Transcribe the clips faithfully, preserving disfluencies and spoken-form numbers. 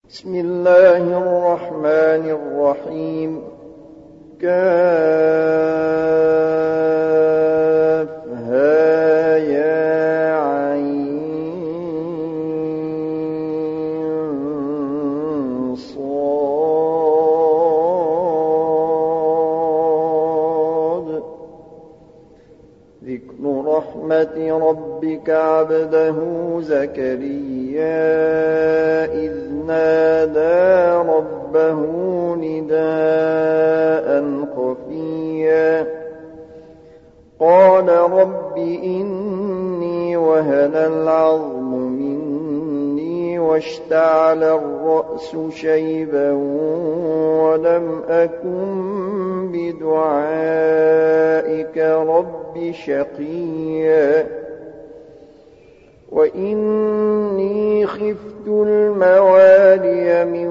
بسم الله الرحمن الرحيم. كافها يا عين صاد. ذكر رحمة ربك عبده زكريا إذ نادى ربه نداء خفيا قال رب إني وهن العظم مني واشتعل الرأس شيبا ولم أكن بدعائك رب شقيا وإني خفت الموالي من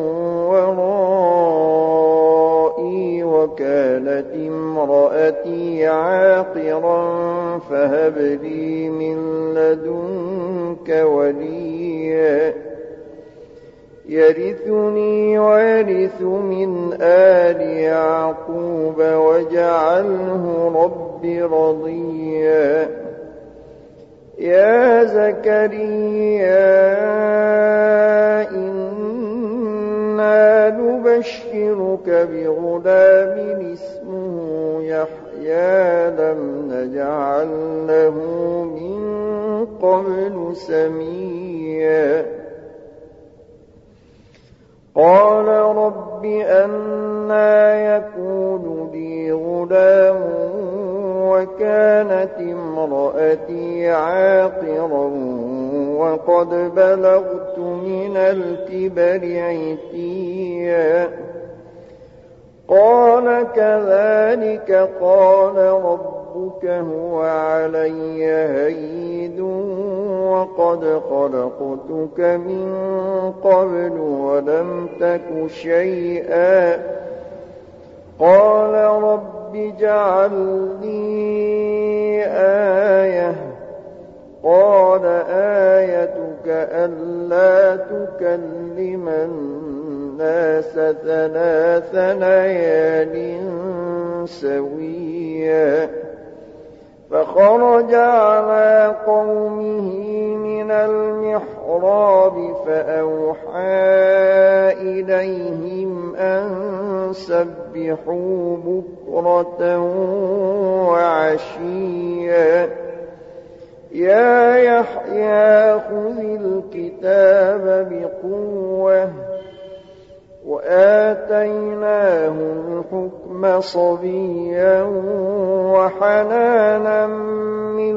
ورائي وكانت امرأتي عاقرا فهب لي من لدنك وليا يرثني ويرث من آل يعقوب واجعله رب رضيا. يا زكريا إنا نبشرك بغلام اسمه يحيى لم نجعل له من قبل سميا قال رب أنى يكون لي غلام وكانت امرأتي عاقرا وقد بلغت من الكبر عتيا قال كذلك قال ربك هو علي هين وقد خلقتك من قبل ولم تك شيئا قال رب اجعل لي آية قال آيتك ألا تكلم الناس ثلاث ليال سويا فخرج على قومه من المحراب فأوحى إليهم أن سبحوا بكرة وعشيا يا يحيى خذ الكتاب بقوة وآتيناه الحكم صبيا وحنانا من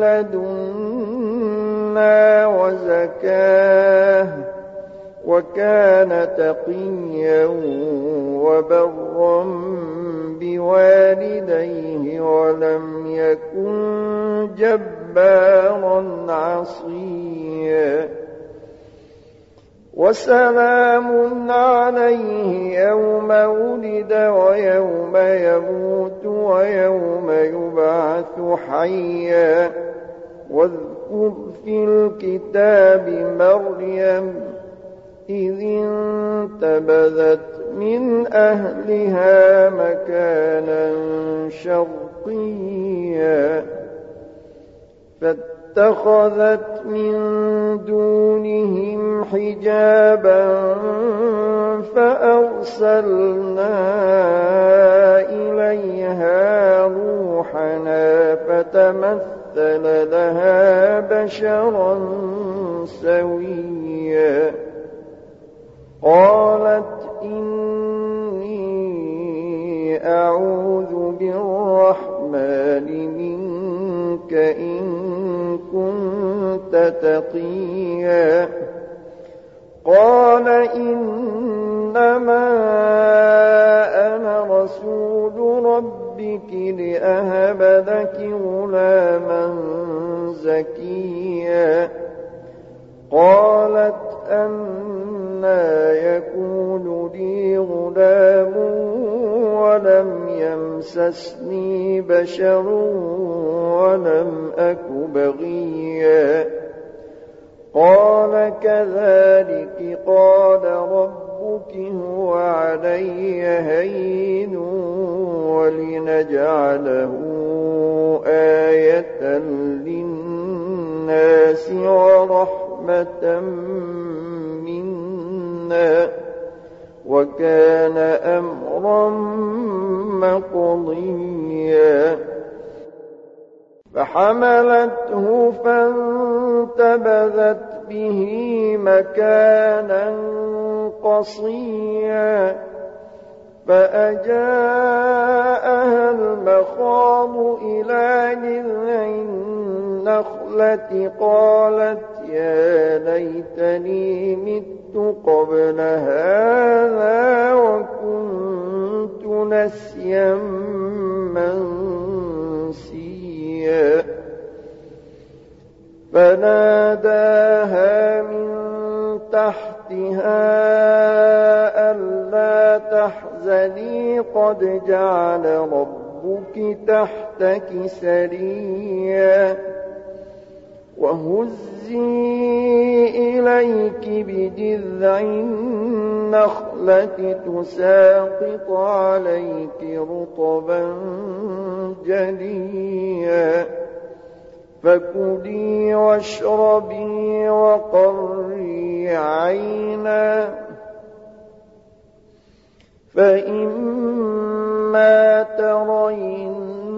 لدنا وزكاه وكان تقيا وبرا بوالديه ولم يكن جبارا عصيا وسلام عليه يوم ولد ويوم يموت ويوم يبعث حيا واذكر في الكتاب مريم إذ انتبذت من أهلها مكانا شرقيا فاتخذت من دونهم حجابا فأرسلنا إليها روحنا فتمثل لها بشرا سويا قالت إني أعوذ بالرحمن منك إن كنت تقيا قال إنما أنا رسول ربك لأهب لك غلاما زكيا قالت أنى يكون لي غلام ولم يمسسني بشر ولم أك بغيا قال كذلك قال ربك هو علي هين ولنجعله آية للناس ورحمة منا وكان أمرا مقضيا فحملته فانتبذت به مكانا قصيا فأجاءها المخاض إلى جذع النخلة قالت يا ليتني مت قبل هذا وكنت نسيا منسيا فناداها من تحتها ألا تحزني قد جعل ربك تحتك سريا وهزي إليك بجذع النخلة تساقط عليك رطبا جنيا فكلي واشربي وقري عينا فإما ترين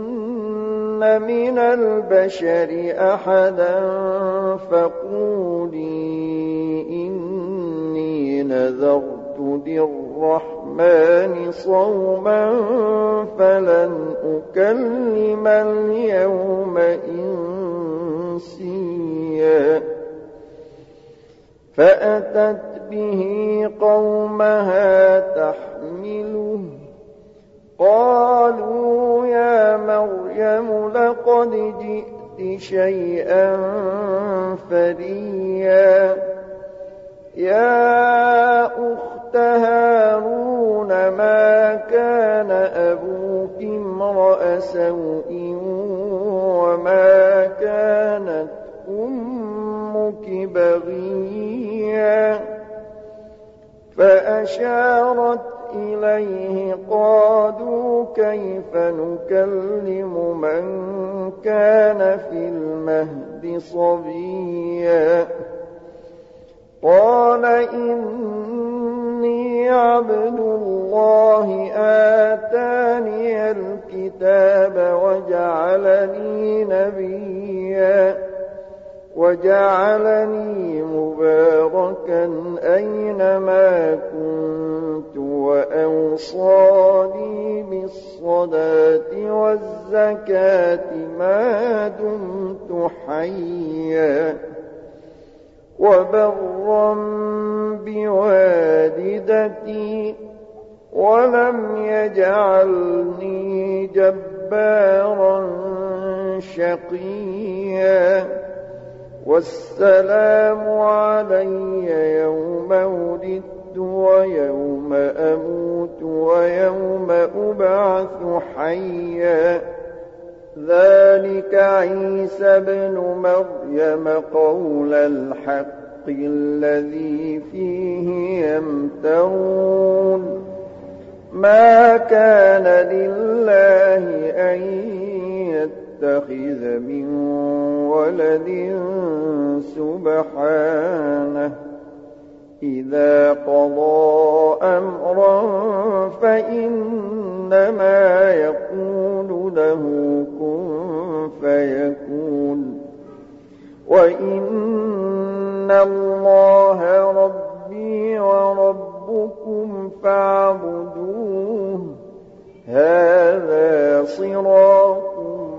من البشر أحدا فقولي إني نذرت للرحمن صوما فلن أكلم اليوم إنسيا فأتت به قومها تحمله قالوا يا مريم لقد جئت شيئا فريا يا أخت هارون ما كان أبوك امرأ سوء وما كانت أمك بغيا فأشارت إليه قالوا كيف نكلم من كان في المهد صبيا قال إني عبد الله آتاني الكتاب وجعلني نبيا وجعلني مباركا أينما كنت وأوصاني بالصلاة والزكاة ما دمت حيا وبرا بوالدتي ولم يجعلني جبارا شقيا والسلام علي يوم ولدت ويوم أموت ويوم أبعث حيا ذلك عيسى بن مريم قول الحق الذي فيه يمترون ما كان لله أن يتخذ من ولد سبحانه إذا قضى أمرا فإنما يقول له كن فيكون وإن الله ربي وربكم فاعبدوه هذا صراط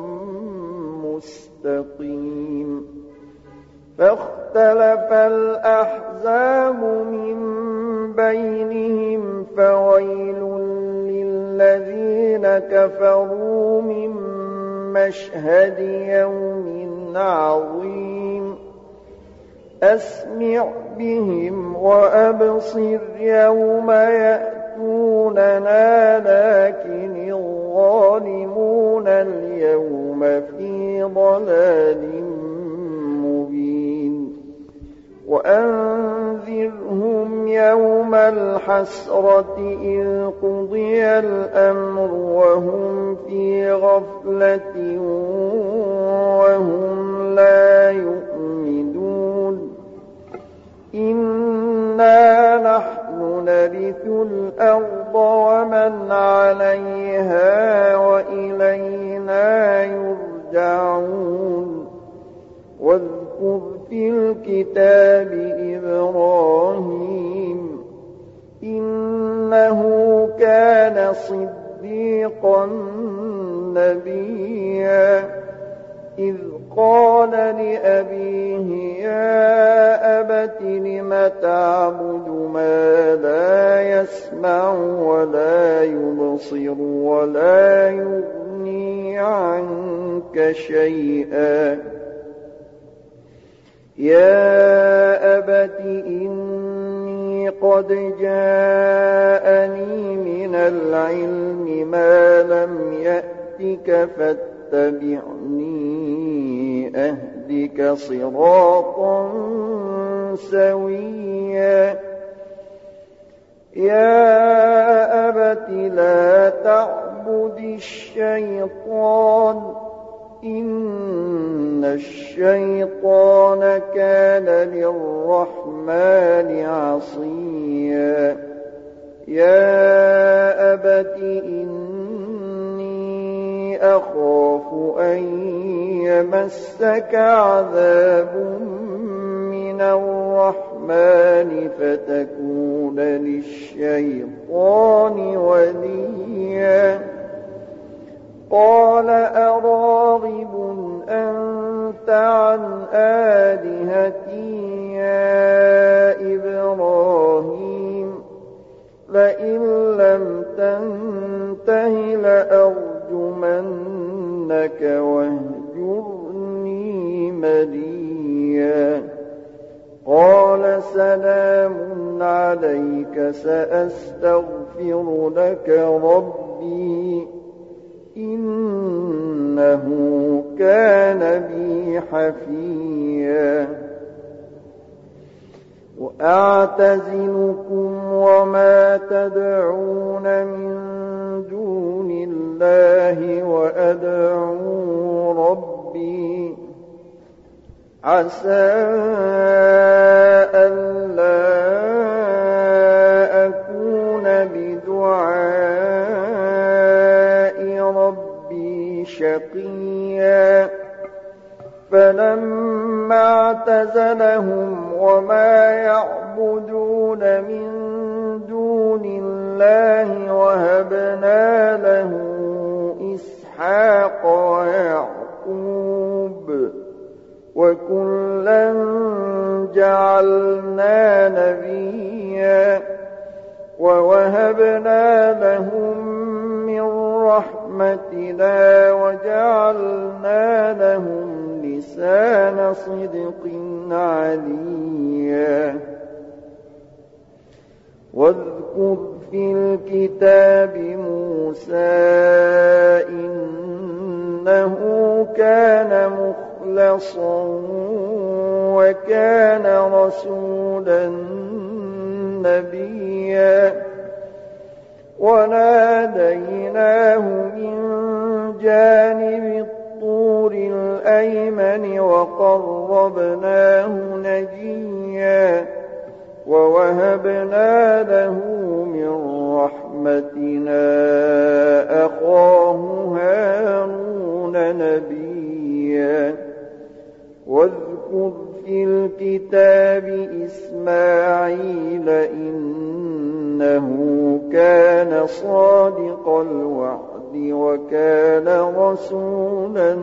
مستقيم فاختلف الأحزاب من بينهم فويل للذين كفروا من مشهد يوم عظيم أسمع بهم وأبصر يوم يأتوننا لكن الظالمون اليوم في ضلال مبين وأنذرهم يوم الحسرة إذ قضي الأمر وهم في غفلة وهم لا يؤمنون إنا نحن نرث الأرض ومن عليها وإلينا يرجعون واذكر في الكتاب إبراهيم إنه كان صديقا نبيا إذ قال لأبيه يا أبت لم تعبد ما لا يسمع ولا يبصر ولا يغني عنك شيئا يا أبت إني قد جاءني من العلم ما لم يأتك فاتبعني أهدك صراطا سويا يا أبت لا تعبد الشيطان إن الشيطان كان للرحمن عصيا يا أبت إني أخاف أن يمسك عذاب من الرحمن فتكون للشيطان وليا قال أراغب أنت عن آلهتي يا إبراهيم لئن لم تنته لأرجمنك واهجرني مليا قال سلام عليك سأستغفر لك ربي إنه كان بي حفيا وأعتزلكم وما تدعون من دون الله وأدعو ربي عسى ألا أكون بدعاء ربي شقيا فلما اعتزلهم وما يعبدون من دون الله وهبنا له إسحاق ويعقوب وكلا جعلنا نبيا ووهبنا لهم من رحمتنا وجعلنا لهم لسان صدق عليا واذكر في الكتاب موسى إنه كان مخلصا وكان رسولا نبيا وناديناه من جانب الطور الأيمن وقربناه نجيا ووهبنا له من رحمتنا أخاه هارون نبيا واذكر في الكتاب إسماعيل إنه كان صادق الوعد وكان رسولا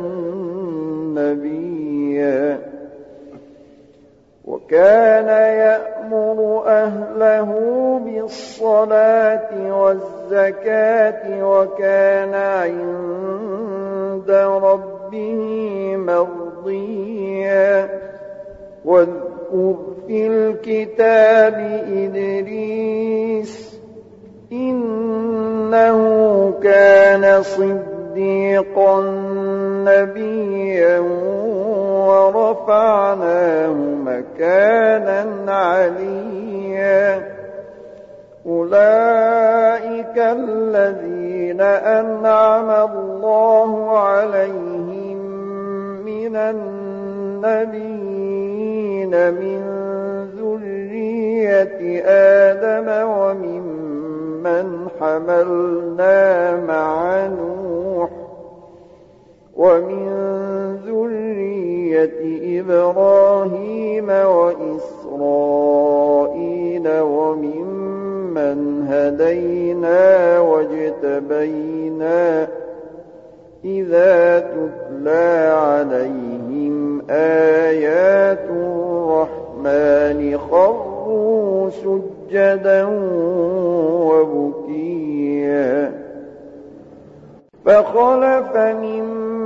نبيا وكان يأمر أهله بالصلاة والزكاة وكان عند ربه مرضيا واذكر في الكتاب إدريس إنه كان صديقا نبيا ورفعناه مكانا مكانا عليا أولئك الذين أنعم الله عليهم من النبيين من ذرية آدم وممن حملنا مع نوح ومن ذرية إبراهيم وإسرائيل وممن هدينا واجتبينا إذا تتلى عليهم آيات الرحمن خروا سجدا وبكيا فخلف من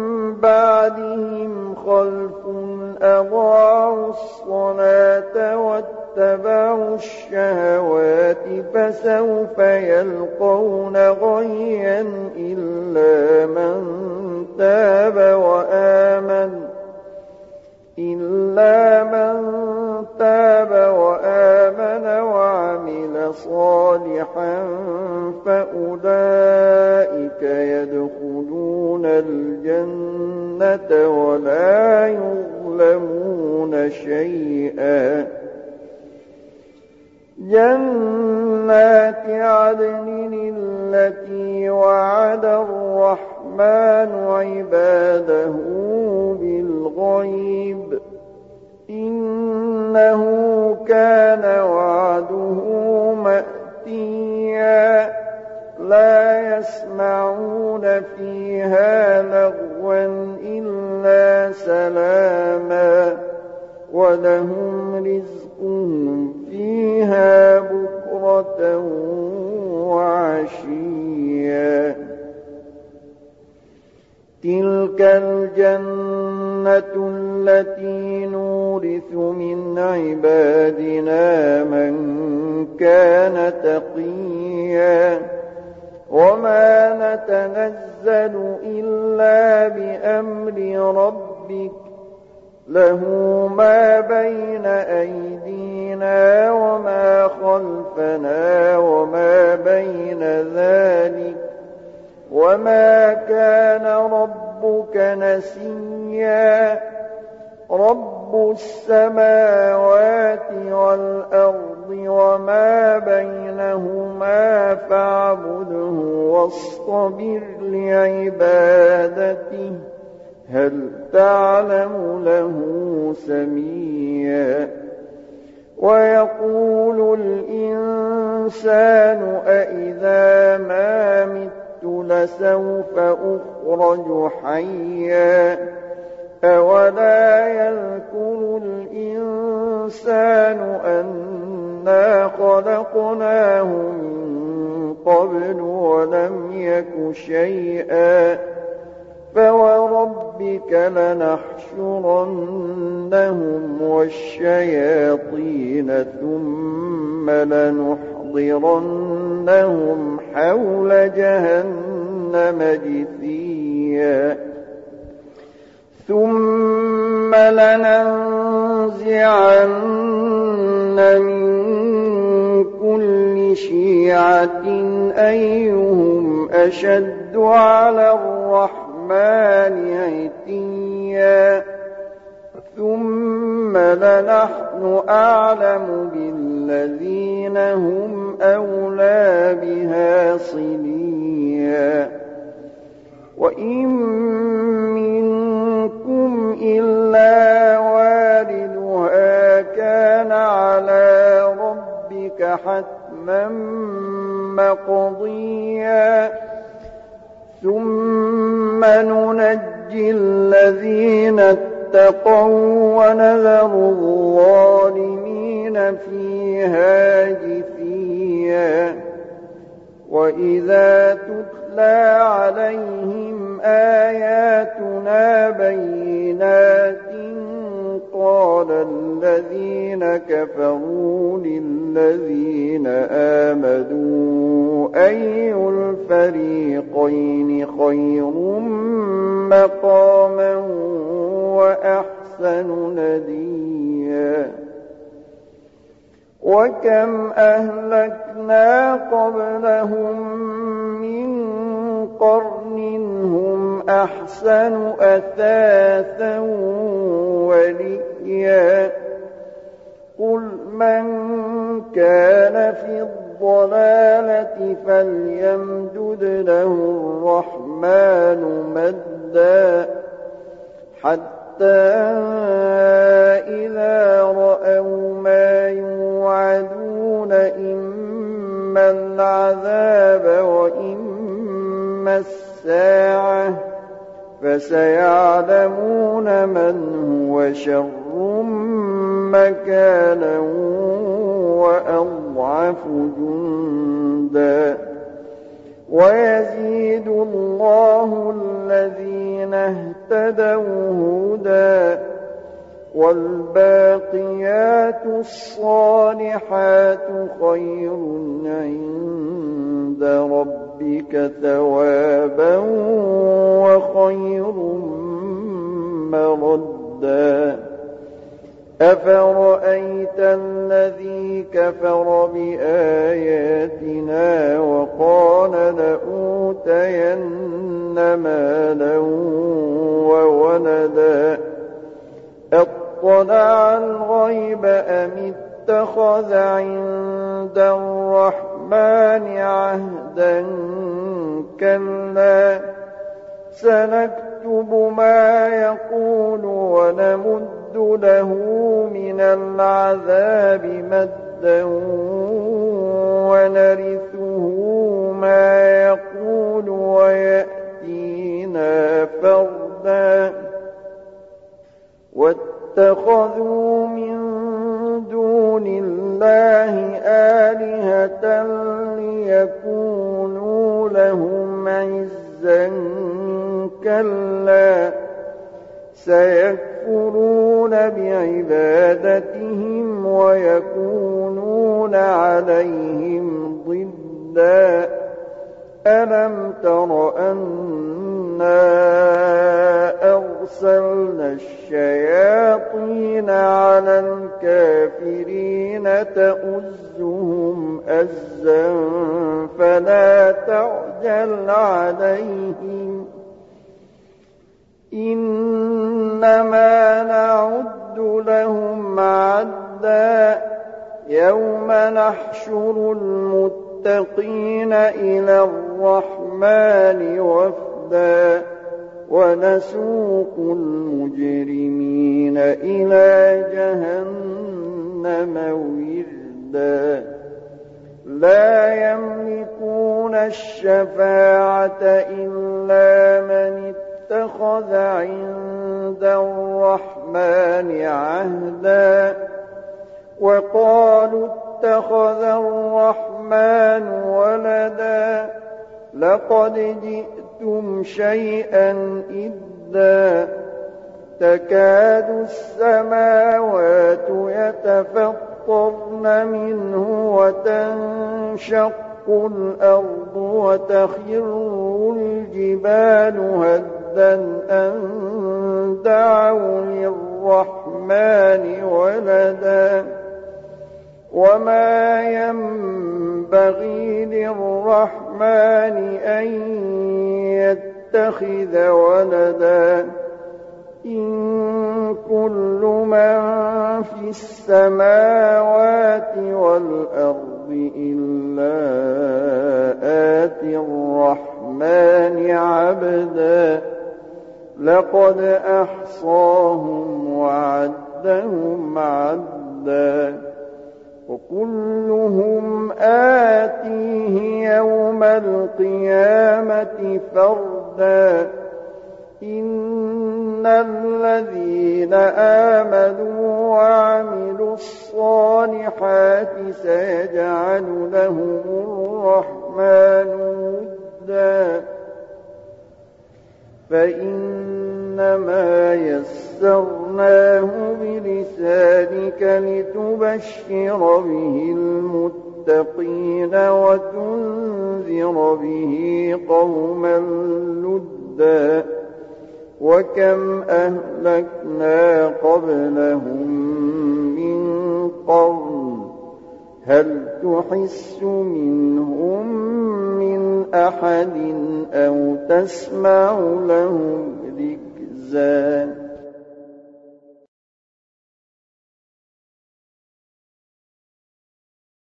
بعدهم خلف أضاعوا الصلاة واتبعوا الشهوات فسوف يلقون غيا إلا من تاب وآمن إلا من تاب وآمن وعمل صالحا فأولئك يدخلون الجنة ولا يظلمون شيئا جنات عدن التي وعد الرحمن عباده بالغيب إنه كان وعده مأتيا لا يسمعون فيها لغوا إلا سلاما ولهم رزقهم فيها بكرة وعشيا تلك الجنة التي نورث من عبادنا من كان تقيا وما نتنزل إلا بأمر ربك له ما بين أيدينا وما خلفنا وما بين ذلك وما كان ربك نسيا رب السماوات والأرض وما بينهما فاعبده واصطبر لعبادته هل تعلم له سميا ويقول الإنسان أإذا ما مت لسوف أخرج حيا أولا يذكر الإنسان أنا خلقناه من قبل ولم يك شيئا فوربك لنحشرنهم والشياطين ثم لنحضرنهم حول جهنم جثيا ثم لننزعن من كل شيعة أيهم أشد على الرحمن عتيا ثم لنحن أعلم بالذين هم أولى بها صليا وإن منكم إلا واردها كان على ربك حتما مقضيا ثم ننجي الذين اتقوا ونذر الظالمين فيها جثيا وإذا تتلى عليهم آياتنا بينات قال الذين كفروا للذين آمنوا أي الفريقين خير مقاما وأحسن نديا وكم أهلكنا قبلهم من قرن هم أحسن أثاثا ورئيا قل من كان في الضلالة فليمدد له الرحمن مدا حتى إذا رأوا ما يوعدون إما العذاب وإما الساعة فسيعلمون من هو شر مكانا وأضعف جندا ويزيد الله الذين اهتدوا هدى والباقيات الصالحات خير عند ربك ثوابا وخير مردا أفرأيت الذي كفر بآياتنا وقال لأوتين مالا وولدا اطلع الغيب أم اتخذ عند الرحمن عهدا كلا سنكتب ما يقول ونمد له من العذاب مدا ونرثه ما يقول ويأتينا فردا واتخذوا من دون الله آلهة ليكونوا لهم عزا كلا سيكفرون بعبادتهم ويكونون عليهم ضدا ألم تر أنا أرسلنا الشياطين على الكافرين تؤزهم أزا فلا تعجل عليهم إنما نعد لهم عدا يوم نحشر المتقين إلى الرحمن وفدا ونسوق المجرمين إلى جهنم وردا لا يملكون الشفاعة إلا من اتخذ عند الرحمن عهدا وقالوا اتخذ الرحمن ولدا لقد جئتم شيئا إدا تكاد السماوات يتفطرن منه وتنشق الأرض وتخر الجبال هدا أن دعوا للرحمن ولدا وما ينبغي للرحمن أن يتخذ ولدا إن كل من في السماوات والأرض إلا آتي الرحمن عبدا لقد أحصاهم وعدهم عدا وكلهم آتيه يوم القيامة فردا إن الذين آمنوا وعملوا الصالحات سيجعل لهم الرحمن ودا فإنما يسرناه بلسانك لتبشر به المتقين وتنذر به قوما لدا وكم أهلكنا قبلهم من قرن هل تحس منهم من أحد أو تسمع لهم